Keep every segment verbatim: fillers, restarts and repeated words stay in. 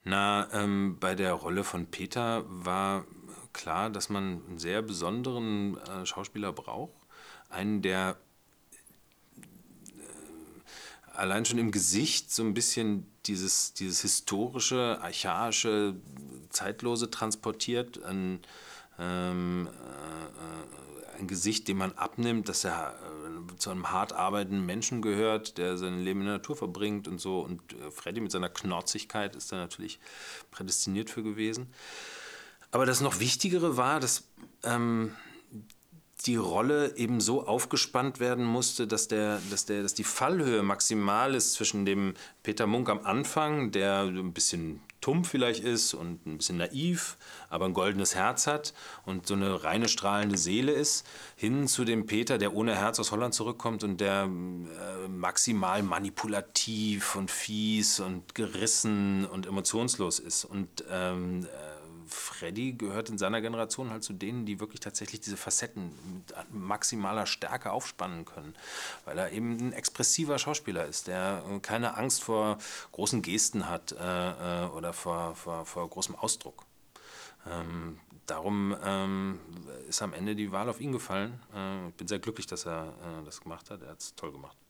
Na, ähm, bei der Rolle von Peter war klar, dass man einen sehr besonderen äh, Schauspieler braucht. Einen, der allein schon im Gesicht so ein bisschen dieses, dieses historische, archaische, zeitlose transportiert. Ein, ähm, äh, ein Gesicht, dem man abnimmt, dass er äh, zu einem hart arbeitenden Menschen gehört, der sein Leben in der Natur verbringt und so. Und äh, Freddy mit seiner Knorzigkeit ist da natürlich prädestiniert für gewesen. Aber das noch Wichtigere war, dass ähm, die Rolle eben so aufgespannt werden musste, dass, der, dass, der, dass die Fallhöhe maximal ist zwischen dem Peter Munk am Anfang, der ein bisschen tumm vielleicht ist und ein bisschen naiv, aber ein goldenes Herz hat und so eine reine strahlende Seele ist, hin zu dem Peter, der ohne Herz aus Holland zurückkommt und der äh, maximal manipulativ und fies und gerissen und emotionslos ist. Und ähm, Freddy gehört in seiner Generation halt zu denen, die wirklich tatsächlich diese Facetten mit maximaler Stärke aufspannen können, weil er eben ein expressiver Schauspieler ist, der keine Angst vor großen Gesten hat äh, oder vor, vor, vor großem Ausdruck. Ähm, darum ähm, ist am Ende die Wahl auf ihn gefallen. Äh, ich bin sehr glücklich, dass er äh, das gemacht hat. Er hat es toll gemacht.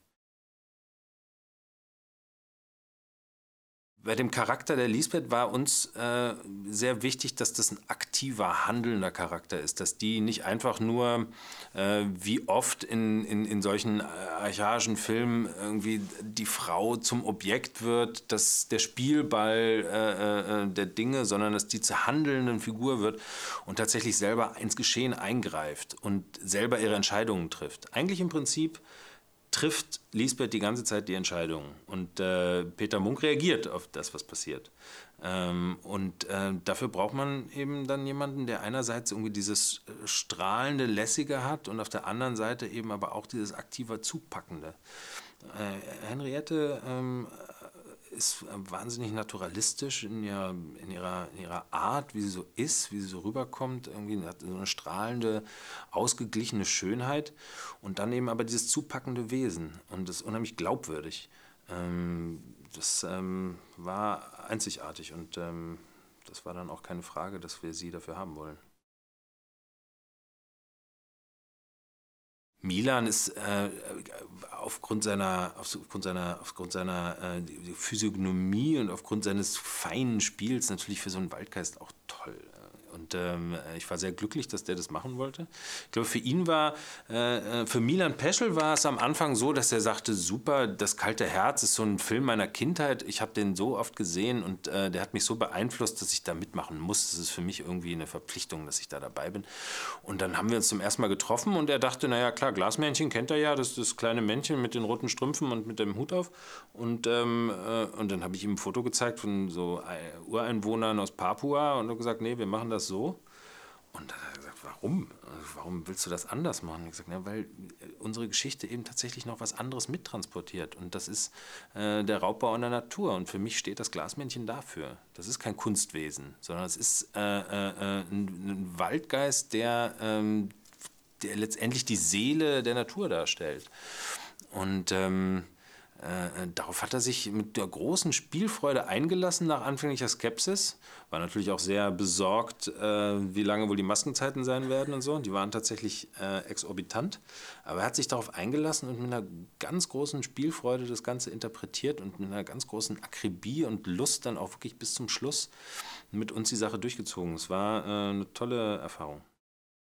Bei dem Charakter der Lisbeth war uns äh, sehr wichtig, dass das ein aktiver, handelnder Charakter ist. Dass die nicht einfach nur, äh, wie oft in, in, in solchen äh, archaischen Filmen, irgendwie die Frau zum Objekt wird, dass der Spielball äh, äh, der Dinge, sondern dass die zur handelnden Figur wird und tatsächlich selber ins Geschehen eingreift und selber ihre Entscheidungen trifft. Eigentlich im Prinzip trifft Lisbeth die ganze Zeit die Entscheidung. Und äh, Peter Munk reagiert auf das, was passiert. Ähm, und äh, dafür braucht man eben dann jemanden, der einerseits irgendwie dieses äh, strahlende, lässige hat und auf der anderen Seite eben aber auch dieses aktive, zupackende. Äh, Henriette ähm, ist wahnsinnig naturalistisch in ihrer, in, ihrer, in ihrer Art, wie sie so ist, wie sie so rüberkommt. Irgendwie hat so eine strahlende, ausgeglichene Schönheit und dann eben aber dieses zupackende Wesen und das ist unheimlich glaubwürdig. Ähm, das ähm, war einzigartig und ähm, das war dann auch keine Frage, dass wir sie dafür haben wollen. Milan ist äh, aufgrund seiner, aufgrund seiner, aufgrund seiner äh, Physiognomie und aufgrund seines feinen Spiels natürlich für so einen Waldgeist auch toll. Und ähm, ich war sehr glücklich, dass der das machen wollte. Ich glaube, für ihn war, äh, für Milan Peschel war es am Anfang so, dass er sagte, super, das kalte Herz ist so ein Film meiner Kindheit. Ich habe den so oft gesehen und äh, der hat mich so beeinflusst, dass ich da mitmachen muss. Das ist für mich irgendwie eine Verpflichtung, dass ich da dabei bin. Und dann haben wir uns zum ersten Mal getroffen und er dachte, naja klar, Glasmännchen kennt er ja, das ist das kleine Männchen mit den roten Strümpfen und mit dem Hut auf. Und, ähm, äh, und dann habe ich ihm ein Foto gezeigt von so Ureinwohnern aus Papua und habe gesagt, nee, wir machen das so. Und dann hat er gesagt, warum? Warum willst du das anders machen? Ich habe gesagt, na, weil unsere Geschichte eben tatsächlich noch was anderes mittransportiert. Und das ist äh, der Raubbau in der Natur. Und für mich steht das Glasmännchen dafür. Das ist kein Kunstwesen, sondern es ist äh, äh, äh, ein, ein Waldgeist, der, ähm, der letztendlich die Seele der Natur darstellt. Und ähm, äh, darauf hat er sich mit der großen Spielfreude eingelassen nach anfänglicher Skepsis. War natürlich auch sehr besorgt, äh, wie lange wohl die Maskenzeiten sein werden und so. Die waren tatsächlich äh, exorbitant. Aber er hat sich darauf eingelassen und mit einer ganz großen Spielfreude das Ganze interpretiert und mit einer ganz großen Akribie und Lust dann auch wirklich bis zum Schluss mit uns die Sache durchgezogen. Es war äh, eine tolle Erfahrung.